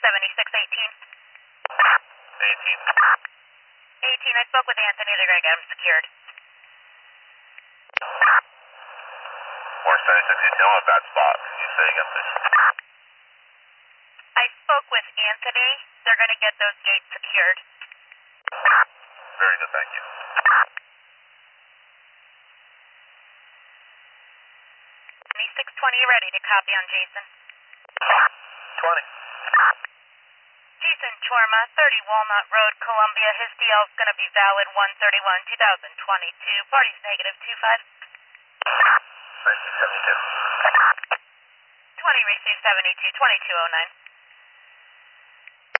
7618. 18. 18, I spoke with Anthony. They're going to get him secured. More 7618 on a bad spot. Can you say again, please? I spoke with Anthony. They're going to get those gates secured. Very good, thank you. 2620, you ready to copy on Jason? 20. Jason Chorma, 30 Walnut Road, Columbia. His DL is going to be valid 1/31/2022. Party's -25. 9672. 20 received 72, 2209.